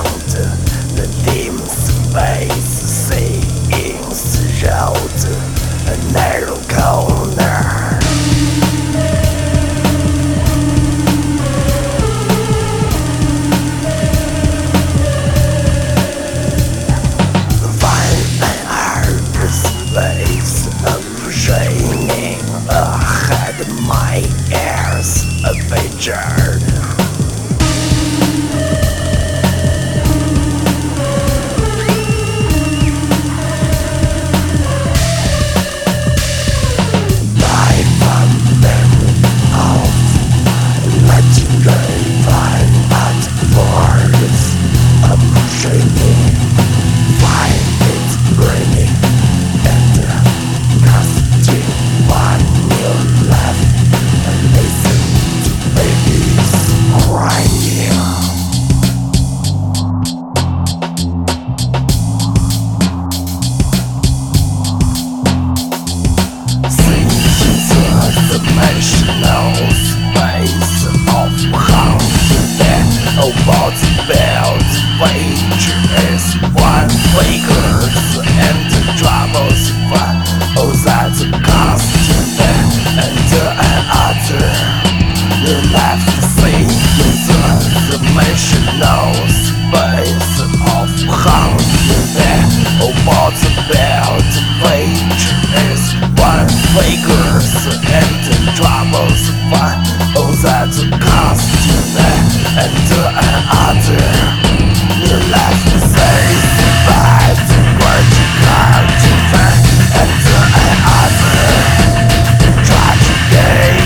The dim space seems throughout a narrow corner. Find an outer space of shining ahead of my ears, a picture. Dimensional space of hunger. What's built wage is one figures and troubles one. Oh, that's a cost and another. The left sees the dimensional space of hunger. What's built wage is one figures and troubles one. Oh, that's a cost and another. The left says bad word you can't find and another tragedy.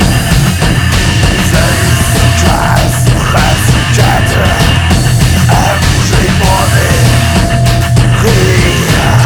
This trust has shattered everybody here.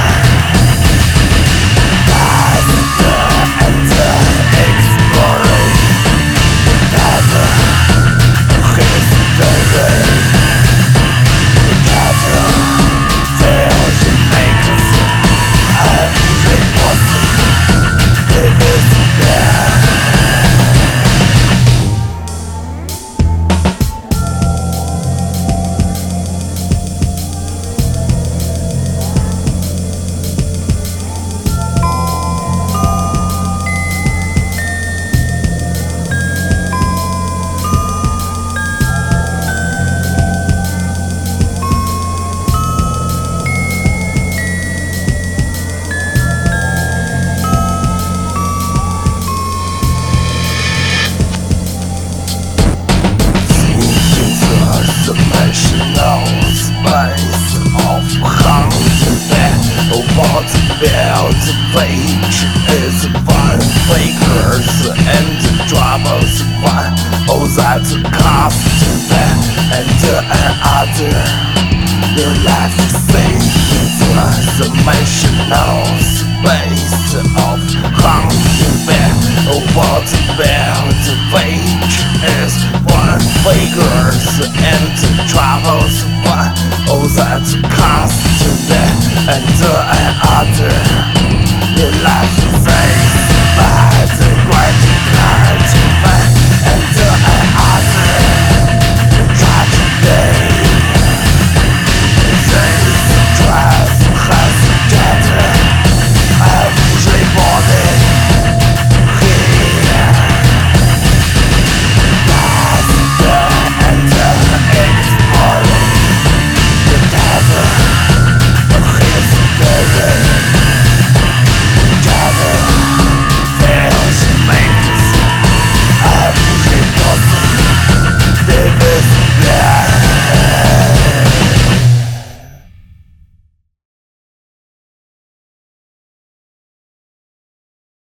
Dimensional space of hunger. What's built page is one figures and troubles one. Oh, that's a cost and another. The left sees dimensional space of hunger. What's built page is one figures and troubles one. Oh, that's a cost and another.